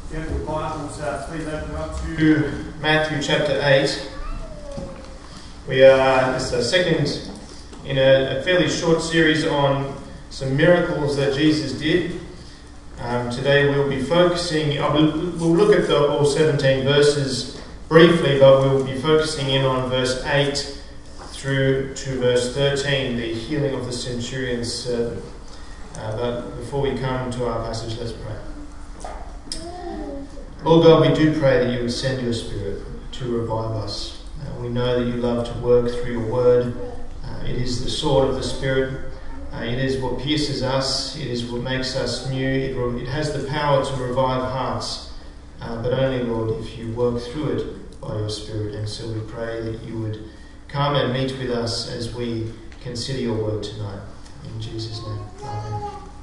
If you have your Bibles, please open up to Matthew chapter 8. This is the second in a fairly short series on some miracles that Jesus did. Today we'll be focusing, we'll look at all 17 verses briefly, but we'll be focusing in on verse 8 through to verse 13, the healing of the centurion's servant. But before we come to our passage, let's pray. Lord God, we do pray that you would send your Spirit to revive us. We know that you love to work through your word. It is the sword of the Spirit. It is what pierces us. It is what makes us new. It has the power to revive hearts. But only, Lord, if you work through it by your Spirit. And so we pray that you would come and meet with us as we consider your word tonight. In Jesus' name. Amen.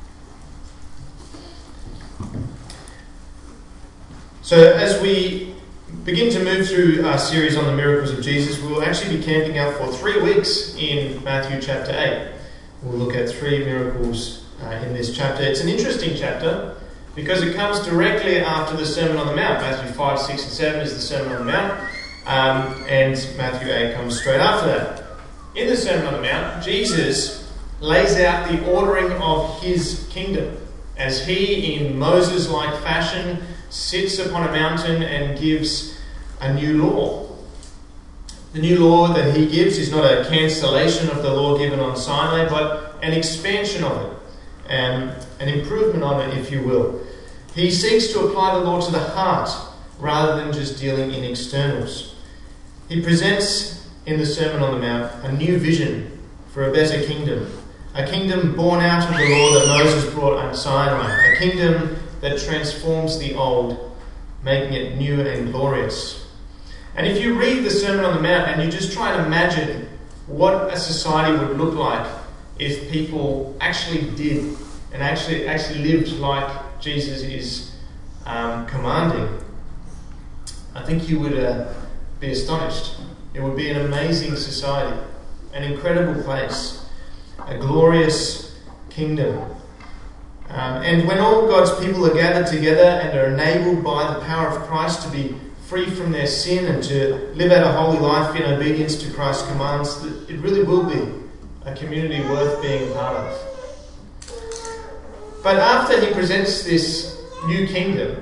So as we begin to move through our series on the miracles of Jesus, we will actually be camping out for 3 weeks in Matthew chapter 8. We'll look at 3 miracles in this chapter. It's an interesting chapter because it comes directly after the Sermon on the Mount. Matthew 5, 6 and 7 is the Sermon on the Mount, and Matthew 8 comes straight after that. In the Sermon on the Mount, Jesus lays out the ordering of his kingdom as he, in Moses-like fashion, sits upon a mountain and gives a new law. The new law that he gives is not a cancellation of the law given on Sinai, but an expansion of it, and an improvement on it, if you will. He seeks to apply the law to the heart rather than just dealing in externals. He presents in the Sermon on the Mount a new vision for a better kingdom, a kingdom born out of the law that Moses brought on Sinai, a kingdom that transforms the old, making it new and glorious. And if you read the Sermon on the Mount and you just try and imagine what a society would look like if people actually did and actually lived like Jesus is commanding, I think you would be astonished. It would be an amazing society, an incredible place, a glorious kingdom. And when all God's people are gathered together and are enabled by the power of Christ to be free from their sin and to live out a holy life in obedience to Christ's commands, it really will be a community worth being a part of. But after he presents this new kingdom,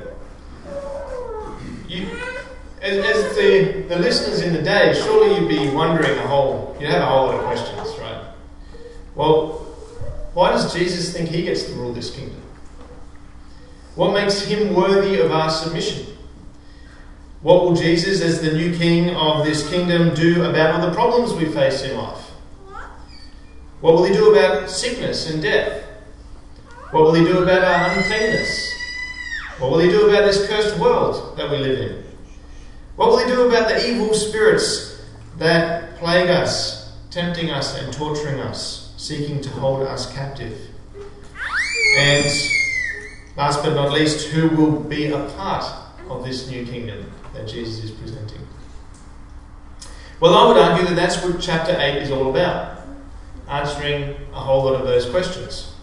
as the listeners in the day, surely you'd be wondering you'd have a whole lot of questions, right? Well, why does Jesus think he gets to rule this kingdom? What makes him worthy of our submission? What will Jesus, as the new king of this kingdom, do about all the problems we face in life? What will he do about sickness and death? What will he do about our uncleanness? What will he do about this cursed world that we live in? What will he do about the evil spirits that plague us, tempting us and torturing us, seeking to hold us captive? And last but not least, who will be a part of this new kingdom that Jesus is presenting? Well, I would argue that that's what chapter 8 is all about, answering a whole lot of those questions.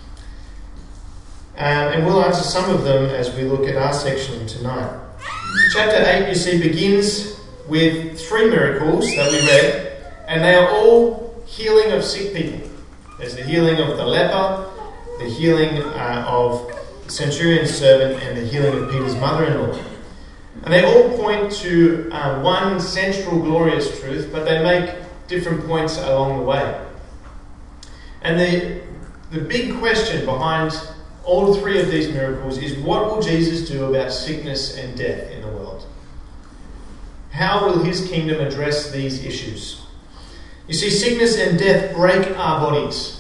And we'll answer some of them as we look at our section tonight. Chapter 8, you see, begins with 3 miracles that we read, and they are all healing of sick people. There's the healing of the leper, the healing of the centurion's servant, and the healing of Peter's mother-in-law. And they all point to one central glorious truth, but they make different points along the way. And the big question behind all 3 of these miracles is, what will Jesus do about sickness and death in the world? How will his kingdom address these issues? You see, sickness and death break our bodies.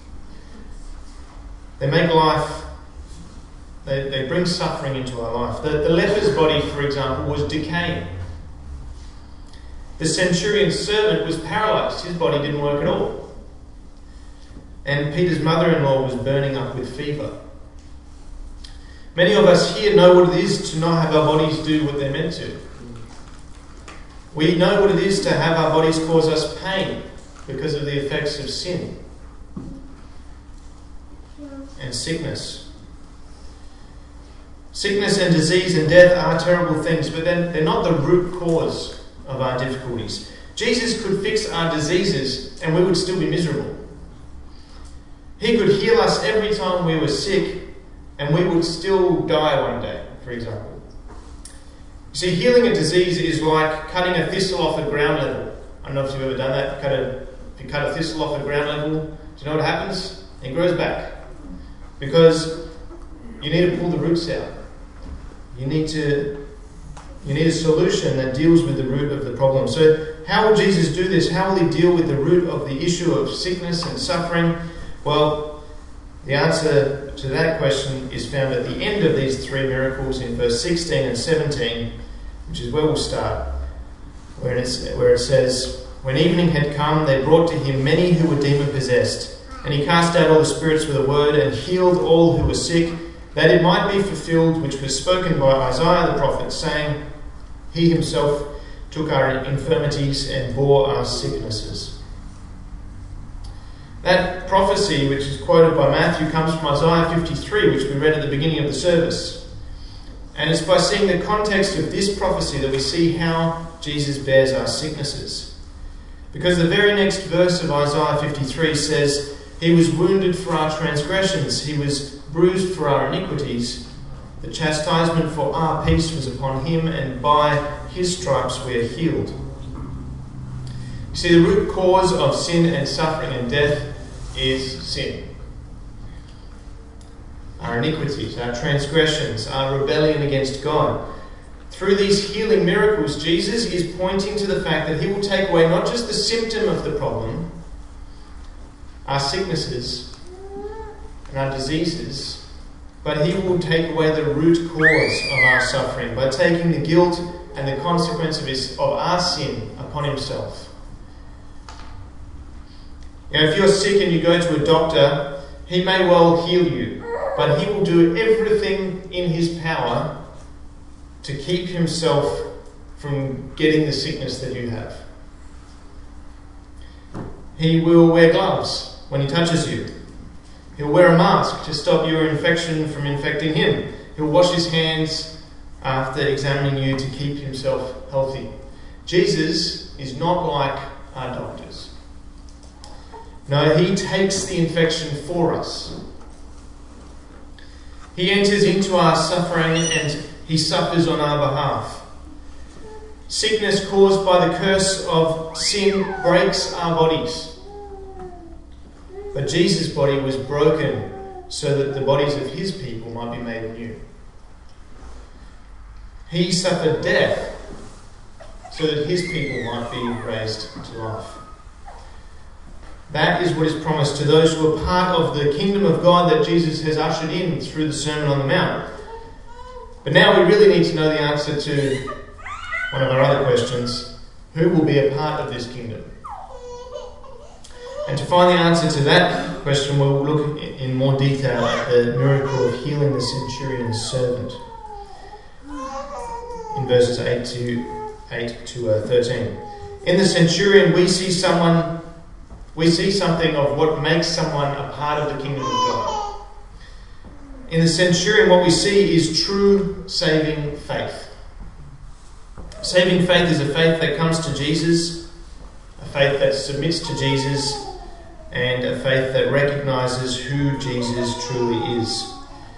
They make life, they bring suffering into our life. The leper's body, for example, was decaying. The centurion's servant was paralyzed. His body didn't work at all. And Peter's mother-in-law was burning up with fever. Many of us here know what it is to not have our bodies do what they're meant to. We know what it is to have our bodies cause us pain because of the effects of sin and sickness. Sickness and disease and death are terrible things, but then they're not the root cause of our difficulties. Jesus could fix our diseases and we would still be miserable. He could heal us every time we were sick and we would still die one day, for example. You see, healing a disease is like cutting a thistle off at ground level. I don't know if you've ever done that. If you cut a thistle off at ground level, do you know what happens? It grows back. Because you need to pull the roots out. You need a solution that deals with the root of the problem. So how will Jesus do this? How will he deal with the root of the issue of sickness and suffering? Well, the answer to that question is found at the end of these three miracles in verse 16 and 17, which is where we'll start, where it says, "When evening had come, they brought to him many who were demon-possessed, and he cast out all the spirits with a word and healed all who were sick, that it might be fulfilled which was spoken by Isaiah the prophet, saying, He himself took our infirmities and bore our sicknesses." That prophecy, which is quoted by Matthew, comes from Isaiah 53, which we read at the beginning of the service. And it's by seeing the context of this prophecy that we see how Jesus bears our sicknesses. Because the very next verse of Isaiah 53 says, "He was wounded for our transgressions, he was bruised for our iniquities. The chastisement for our peace was upon him, and by his stripes we are healed." You see, the root cause of sin and suffering and death is sin. Our iniquities, our transgressions, our rebellion against God. Through these healing miracles, Jesus is pointing to the fact that he will take away not just the symptom of the problem, our sicknesses and our diseases, but he will take away the root cause of our suffering by taking the guilt and the consequence of our sin upon himself. You know, if you're sick and you go to a doctor, he may well heal you, but he will do everything in his power to keep himself from getting the sickness that you have. He will wear gloves when he touches you. He'll wear a mask to stop your infection from infecting him. He'll wash his hands after examining you to keep himself healthy. Jesus is not like our doctors. No, he takes the infection for us. He enters into our suffering and he suffers on our behalf. Sickness caused by the curse of sin breaks our bodies. But Jesus' body was broken so that the bodies of his people might be made new. He suffered death so that his people might be raised to life. That is what is promised to those who are part of the kingdom of God that Jesus has ushered in through the Sermon on the Mount. But now we really need to know the answer to one of our other questions: who will be a part of this kingdom? And to find the answer to that question, we'll look in more detail at the miracle of healing the centurion's servant in verses 8 to 13. In the centurion, we see something of what makes someone a part of the kingdom of God. In the centurion, what we see is true saving faith. Saving faith is a faith that comes to Jesus, a faith that submits to Jesus, and a faith that recognizes who Jesus truly is.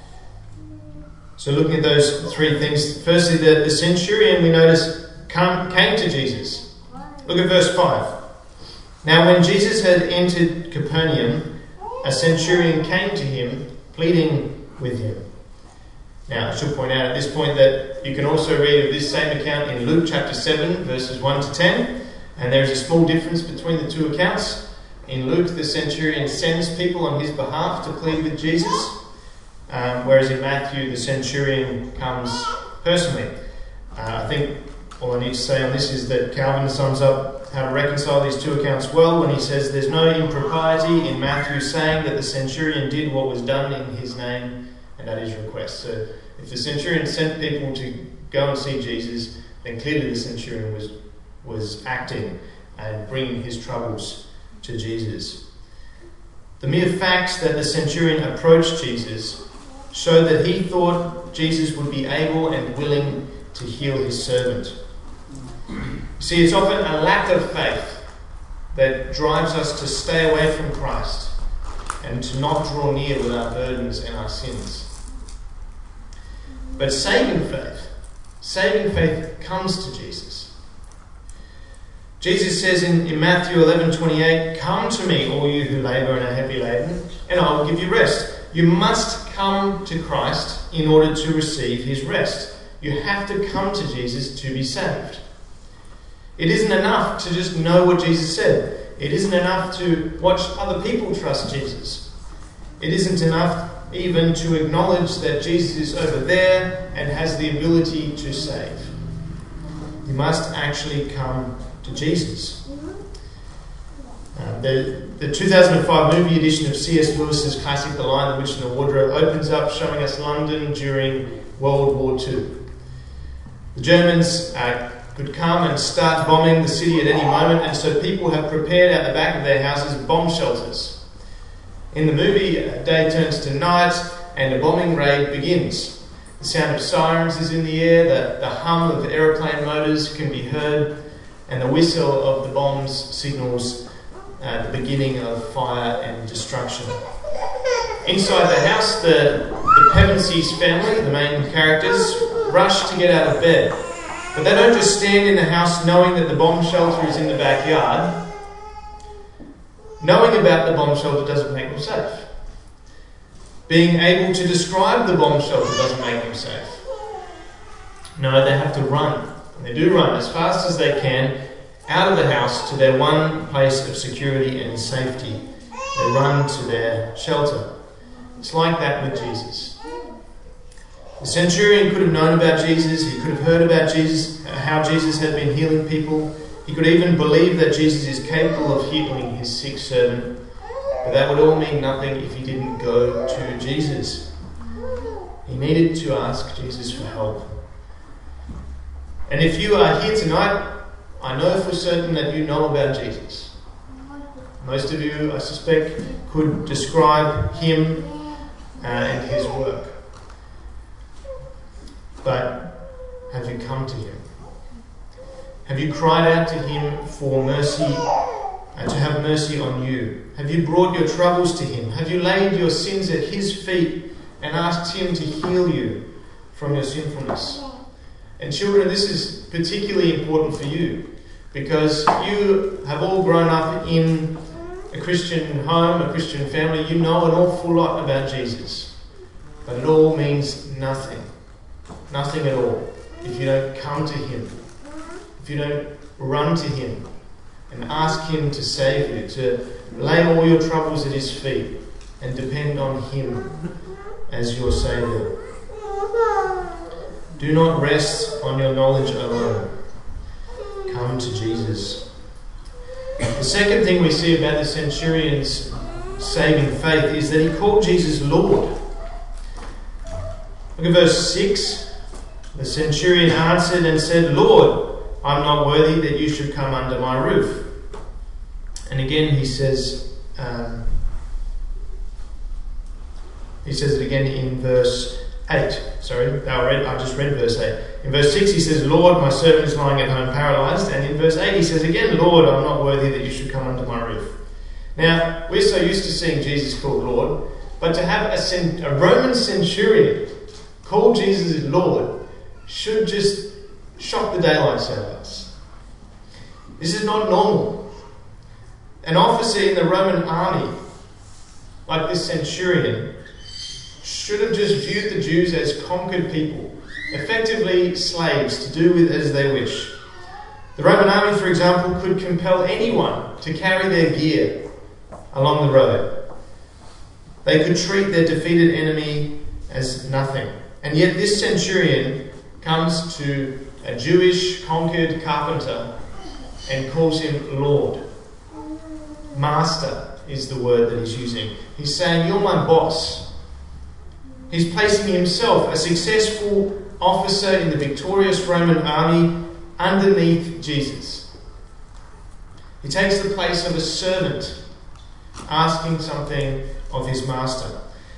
So looking at those three things, firstly, the centurion, we notice, came to Jesus. Look at verse 5. "Now when Jesus had entered Capernaum, a centurion came to him, pleading with him." Now, I should point out at this point that you can also read of this same account in Luke chapter 7, verses 1 to 10, and there is a small difference between the two accounts. In Luke, the centurion sends people on his behalf to plead with Jesus, whereas in Matthew, the centurion comes personally. I think all I need to say on this is that Calvin sums up how to reconcile these two accounts well when he says there's no impropriety in Matthew saying that the centurion did what was done in his name and at his request. So if the centurion sent people to go and see Jesus, then clearly the centurion was acting and bringing his troubles to Jesus. The mere fact that the centurion approached Jesus showed that he thought Jesus would be able and willing to heal his servant. See, it's often a lack of faith that drives us to stay away from Christ and to not draw near with our burdens and our sins. But saving faith comes to Jesus. Jesus says in Matthew 11:28, "Come to me, all you who labour and are heavy laden, and I will give you rest." You must come to Christ in order to receive his rest. You have to come to Jesus to be saved. It isn't enough to just know what Jesus said. It isn't enough to watch other people trust Jesus. It isn't enough even to acknowledge that Jesus is over there and has the ability to save. You must actually come to Jesus. The 2005 movie edition of C.S. Lewis's classic The Lion, the Witch and the Wardrobe opens up showing us London during World War II. The Germans could come and start bombing the city at any moment, and so people have prepared out the back of their houses bomb shelters. In the movie, day turns to night and a bombing raid begins. The sound of sirens is in the air, the hum of aeroplane motors can be heard, and the whistle of the bombs signals the beginning of fire and destruction. Inside the house, the Pevensies family, the main characters, rush to get out of bed. But they don't just stand in the house knowing that the bomb shelter is in the backyard. Knowing about the bomb shelter doesn't make them safe. Being able to describe the bomb shelter doesn't make them safe. No, they have to run. And they do run as fast as they can out of the house to their one place of security and safety. They run to their shelter. It's like that with Jesus. The centurion could have known about Jesus. He could have heard about Jesus, how Jesus had been healing people. He could even believe that Jesus is capable of healing his sick servant. But that would all mean nothing if he didn't go to Jesus. He needed to ask Jesus for help. And if you are here tonight, I know for certain that you know about Jesus. Most of you, I suspect, could describe him and his work. But have you come to him? Have you cried out to him for mercy, to have mercy on you? Have you brought your troubles to him? Have you laid your sins at his feet and asked him to heal you from your sinfulness? And children, this is particularly important for you because you have all grown up in a Christian home, a Christian family. You know an awful lot about Jesus. But it all means nothing. Nothing at all if you don't come to him. If you don't run to him and ask him to save you, to lay all your troubles at his feet and depend on him as your Saviour. Do not rest on your knowledge alone. Come to Jesus. The second thing we see about the centurion's saving faith is that he called Jesus Lord. Look at verse 6. The centurion answered and said, "Lord, I'm not worthy that you should come under my roof." And again he says it again in verse 8. I just read verse 8. In verse 6 he says, "Lord, my servant is lying at home paralyzed." And in verse 8 he says again, "Lord, I'm not worthy that you should come under my roof." Now, we're so used to seeing Jesus called Lord, but to have a Roman centurion call Jesus Lord should just shock the daylights out of us. This is not normal. An officer in the Roman army, like this centurion, should have just viewed the Jews as conquered people, effectively slaves to do with as they wish. The Roman army, for example, could compel anyone to carry their gear along the road. They could treat their defeated enemy as nothing. And yet this centurion comes to a Jewish conquered carpenter and calls him Lord. Master is the word that he's using. He's saying, "You're my boss." He's placing himself, a successful officer in the victorious Roman army, underneath Jesus. He takes the place of a servant asking something of his master.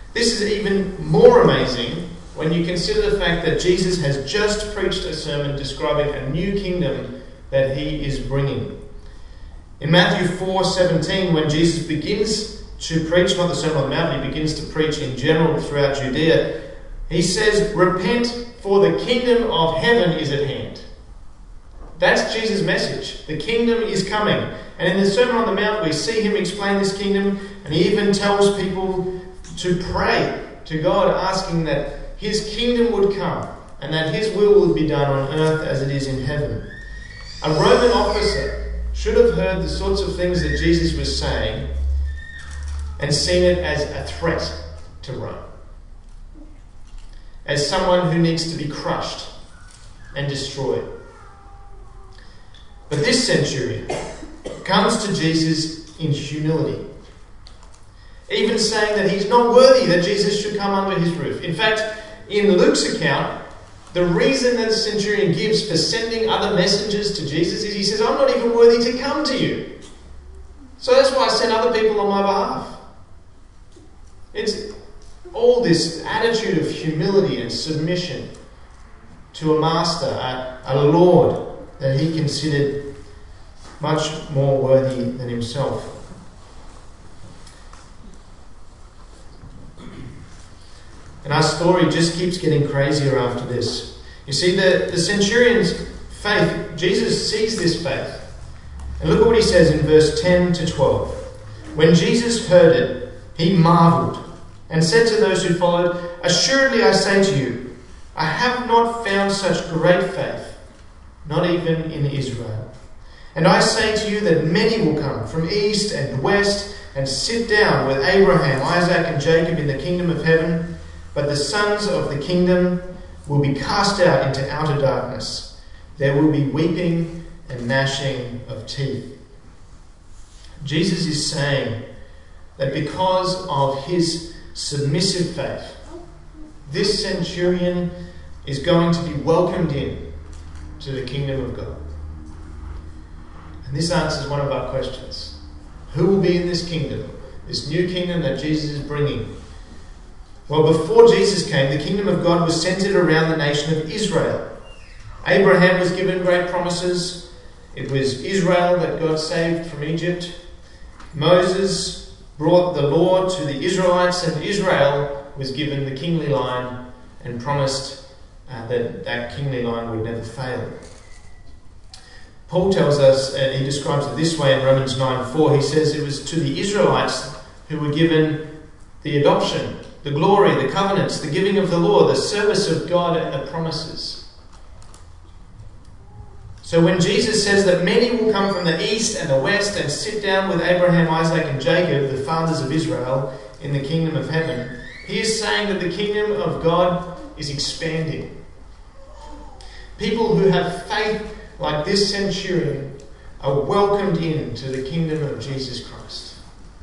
This is even more amazing when you consider the fact that Jesus has just preached a sermon describing a new kingdom that he is bringing. In Matthew 4:17, when Jesus begins to preach, not the Sermon on the Mount, he begins to preach in general throughout Judea, he says, "Repent, for the kingdom of heaven is at hand." That's Jesus' message. The kingdom is coming. And in the Sermon on the Mount, we see him explain this kingdom, and he even tells people to pray to God, asking that his kingdom would come and that his will would be done on earth as it is in heaven. A Roman officer should have heard the sorts of things that Jesus was saying and seen it as a threat to Rome, as someone who needs to be crushed and destroyed. But this centurion comes to Jesus in humility, even saying that he's not worthy that Jesus should come under his roof. In fact, in Luke's account, the reason that the centurion gives for sending other messengers to Jesus is he says, "I'm not even worthy to come to you. So that's why I sent other people on my behalf." It's all this attitude of humility and submission to a master, a Lord that he considered much more worthy than himself. And our story just keeps getting crazier after this. You see, the centurion's faith, Jesus sees this faith. And look at what he says in verse 10 to 12. When Jesus heard it, he marveled and said to those who followed, "Assuredly I say to you, I have not found such great faith, not even in Israel. And I say to you that many will come from east and west and sit down with Abraham, Isaac, and Jacob in the kingdom of heaven. But the sons of the kingdom will be cast out into outer darkness. There will be weeping and gnashing of teeth." Jesus is saying that because of his submissive faith, this centurion is going to be welcomed in to the kingdom of God. And this answers one of our questions. Who will be in this kingdom, this new kingdom that Jesus is bringing? Well, before Jesus came, the kingdom of God was centered around the nation of Israel. Abraham was given great promises. It was Israel that God saved from Egypt. Moses brought the law to the Israelites, and Israel was given the kingly line and promised that kingly line would never fail. Paul tells us, and he describes it this way in Romans 9:4, he says it was to the Israelites who were given the adoption, the glory, the covenants, the giving of the law, the service of God and the promises. So when Jesus says that many will come from the east and the west and sit down with Abraham, Isaac, and Jacob, the fathers of Israel, in the kingdom of heaven, he is saying that the kingdom of God is expanding. People who have faith like this centurion are welcomed into the kingdom of Jesus Christ.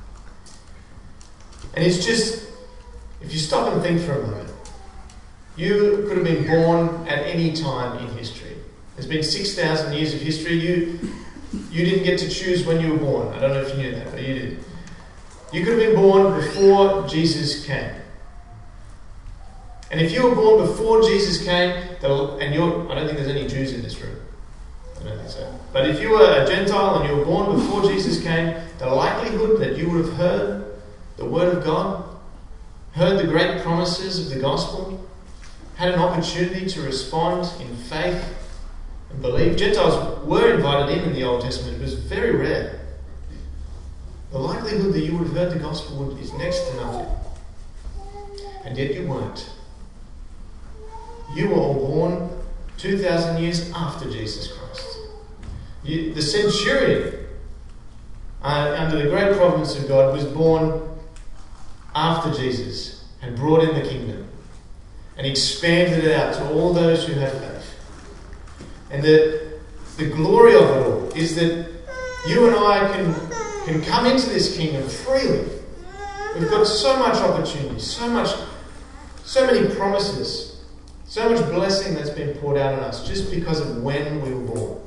And it's just, if you stop and think for a moment, you could have been born at any time in history. There's been 6,000 years of history. You didn't get to choose when you were born. I don't know if you knew that, but you did. You could have been born before Jesus came. And if you were born before Jesus came, I don't think there's any Jews in this room. I don't think so. But if you were a Gentile and you were born before Jesus came, the likelihood that you would have heard the Word of God, heard the great promises of the gospel, had an opportunity to respond in faith and believe. Gentiles were invited in the Old Testament. It was very rare. The likelihood that you would have heard the gospel is next to nothing. And yet you weren't. You were all born 2,000 years after Jesus Christ. The centurion, under the great providence of God, was born after Jesus and brought in the kingdom and expanded it out to all those who have faith. And the glory of it all is that you and I can come into this kingdom freely. We've got so much opportunity, so many promises, so much blessing that's been poured out on us just because of when we were born.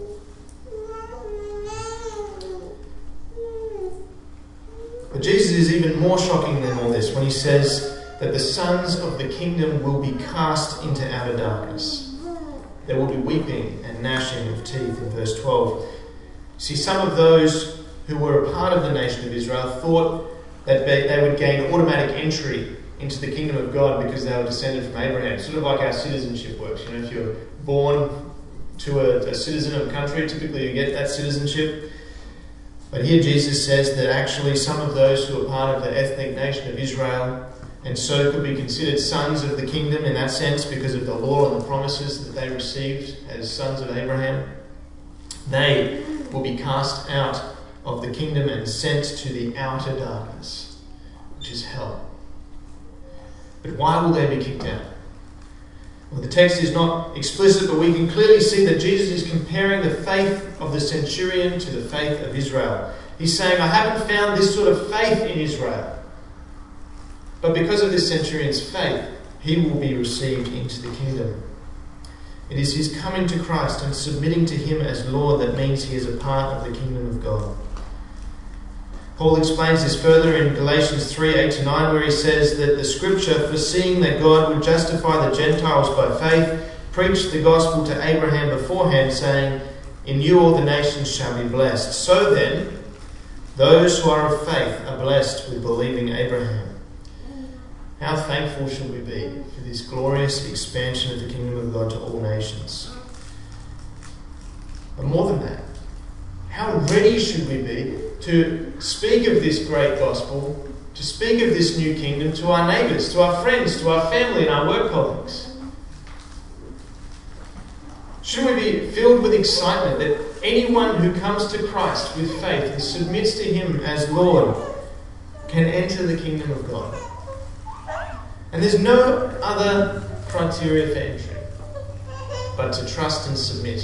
But Jesus is even more shocking than all this when he says that the sons of the kingdom will be cast into outer darkness. There will be weeping and gnashing of teeth in verse 12. See, some of those who were a part of the nation of Israel thought that they would gain automatic entry into the kingdom of God because they were descended from Abraham. Sort of like our citizenship works. You know, if you're born to a citizen of a country, typically you get that citizenship. But here Jesus says that actually some of those who are part of the ethnic nation of Israel and so could be considered sons of the kingdom in that sense because of the law and the promises that they received as sons of Abraham, they will be cast out of the kingdom and sent to the outer darkness, which is hell. But why will they be kicked out? Well, the text is not explicit, but we can clearly see that Jesus is comparing the faith of the centurion to the faith of Israel. He's saying, I haven't found this sort of faith in Israel. But because of this centurion's faith, he will be received into the kingdom. It is his coming to Christ and submitting to him as Lord that means he is a part of the kingdom of God. Paul explains this further in Galatians 3:8-9, where he says that the scripture, foreseeing that God would justify the Gentiles by faith, preached the gospel to Abraham beforehand, saying, in you all the nations shall be blessed. So then, those who are of faith are blessed with believing Abraham. How thankful should we be for this glorious expansion of the kingdom of God to all nations? But more than that, how ready should we be to speak of this great gospel, to speak of this new kingdom to our neighbours, to our friends, to our family and our work colleagues? Shouldn't we be filled with excitement that anyone who comes to Christ with faith and submits to him as Lord can enter the kingdom of God? And there's no other criteria for entry but to trust and submit.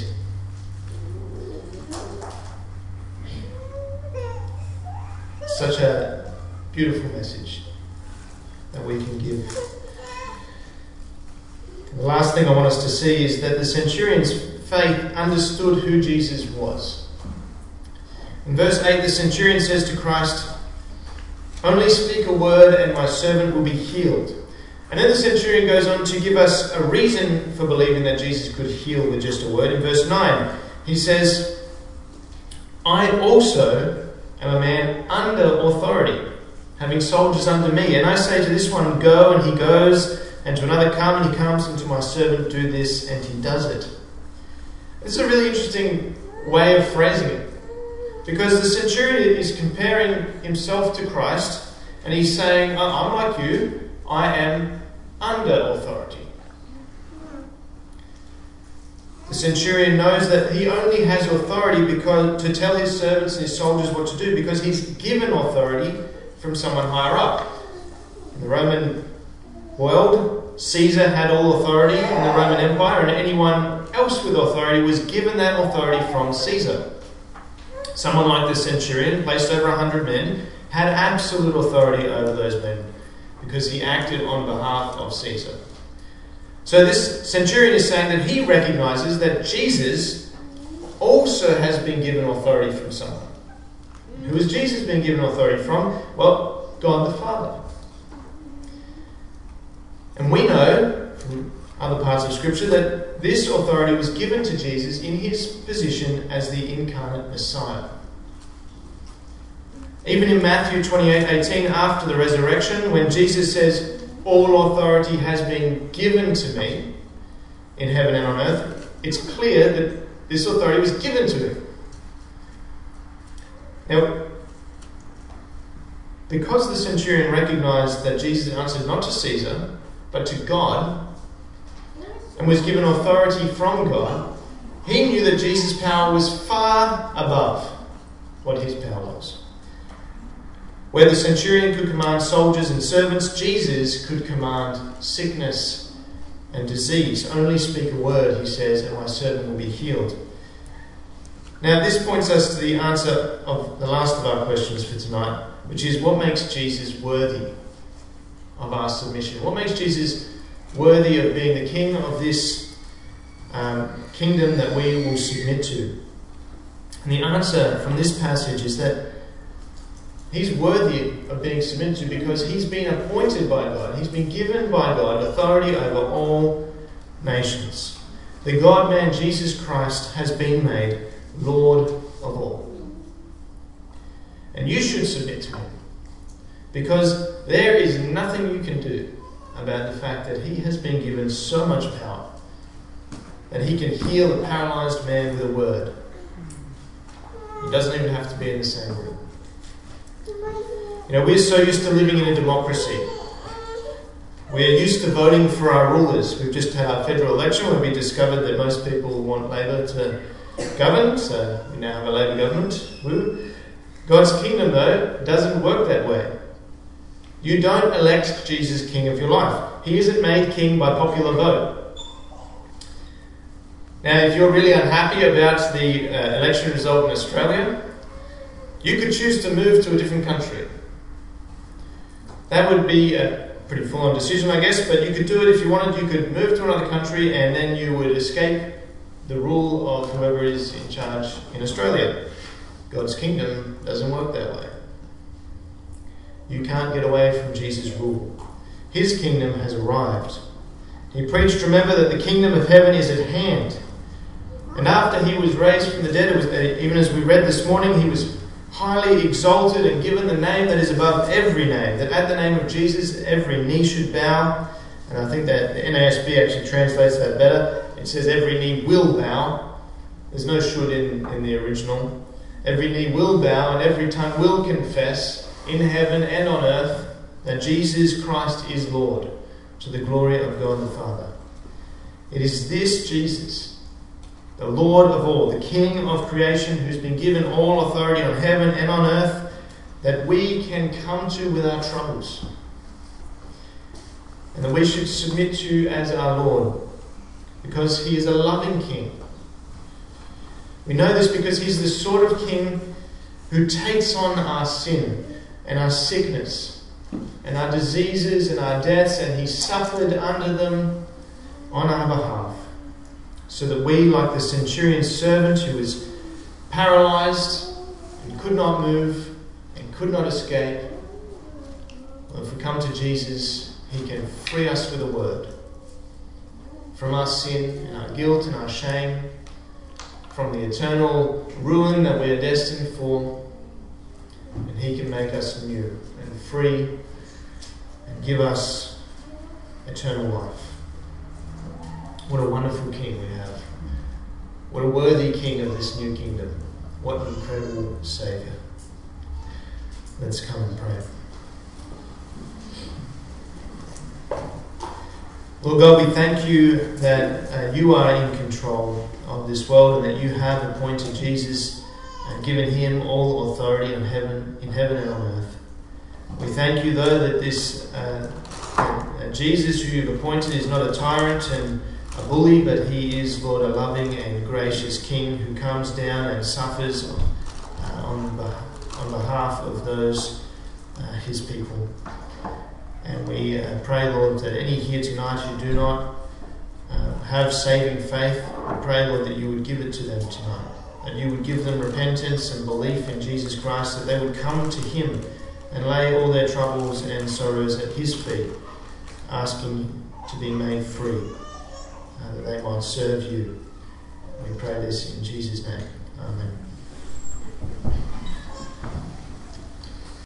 Such a beautiful message that we can give. And the last thing I want us to see is that the centurion's faith understood who Jesus was. In verse 8, the centurion says to Christ, only speak a word and my servant will be healed. And then the centurion goes on to give us a reason for believing that Jesus could heal with just a word. In verse 9, he says, I also am a man under authority, having soldiers under me. And I say to this one, go, and he goes, and to another, come, and he comes, and to my servant, do this, and he does it. This is a really interesting way of phrasing it, because the centurion is comparing himself to Christ, and he's saying, I'm like you, I am under authority. The centurion knows that he only has authority because to tell his servants and his soldiers what to do because he's given authority from someone higher up. In the Roman world, Caesar had all authority in the Roman Empire, and anyone else with authority was given that authority from Caesar. Someone like the centurion, placed over 100 men, had absolute authority over those men because he acted on behalf of Caesar. So this centurion is saying that he recognizes that Jesus also has been given authority from someone. Who has Jesus been given authority from? Well, God the Father. And we know from other parts of Scripture that this authority was given to Jesus in his position as the incarnate Messiah. Even in Matthew 28:18, after the resurrection, when Jesus says, all authority has been given to me in heaven and on earth, it's clear that this authority was given to him. Now, because the centurion recognized that Jesus answered not to Caesar, but to God, and was given authority from God, he knew that Jesus' power was far above what his power was. Where the centurion could command soldiers and servants, Jesus could command sickness and disease. Only speak a word, he says, and my servant will be healed. Now, this points us to the answer of the last of our questions for tonight, which is what makes Jesus worthy of our submission? What makes Jesus worthy of being the king of this kingdom that we will submit to? And the answer from this passage is that He's worthy of being submitted to because he's been appointed by God. He's been given by God authority over all nations. The God-man Jesus Christ has been made Lord of all. And you should submit to him because there is nothing you can do about the fact that he has been given so much power that he can heal a paralyzed man with a word. He doesn't even have to be in the same room. You know, we're so used to living in a democracy. We're used to voting for our rulers. We've just had our federal election where we discovered that most people want Labor to govern, so we now have a Labor government. Woo. God's kingdom, though, doesn't work that way. You don't elect Jesus king of your life. He isn't made king by popular vote. Now, if you're really unhappy about the election result in Australia, you could choose to move to a different country. That would be a pretty full-on decision, I guess, but you could do it if you wanted. You could move to another country and then you would escape the rule of whoever is in charge in Australia. God's kingdom doesn't work that way. You can't get away from Jesus' rule. His kingdom has arrived. He preached, remember, that the kingdom of heaven is at hand. And after he was raised from the dead, even as we read this morning, he was highly exalted and given the name that is above every name, that at the name of Jesus every knee should bow. And I think that the NASB actually translates that better. It says every knee will bow. There's no should in the original. Every knee will bow and every tongue will confess in heaven and on earth that Jesus Christ is Lord, to the glory of God the Father. It is this Jesus, the Lord of all, the King of creation, who's been given all authority on heaven and on earth, that we can come to with our troubles. And that we should submit to as our Lord, because he is a loving King. We know this because he's the sort of King who takes on our sin and our sickness and our diseases and our deaths, and he suffered under them on our behalf, so that we, like the centurion's servant who was paralyzed and could not move and could not escape, well, if we come to Jesus, he can free us with a word from our sin and our guilt and our shame, from the eternal ruin that we are destined for, and he can make us new and free and give us eternal life. What a wonderful King we have. What a worthy King of this new kingdom. What an incredible Saviour. Let's come and pray. Lord God, we thank you that you are in control of this world and that you have appointed Jesus and given him all authority in heaven and on earth. We thank you, though, that this Jesus who you've appointed is not a tyrant and a bully, but he is, Lord, a loving and gracious King who comes down and suffers on behalf of those his people. And we pray, Lord, that any here tonight who do not have saving faith, we pray, Lord, that you would give it to them tonight. That you would give them repentance and belief in Jesus Christ, that they would come to him and lay all their troubles and sorrows at his feet, asking to be made free, that they might serve you. We pray this in Jesus' name. Amen.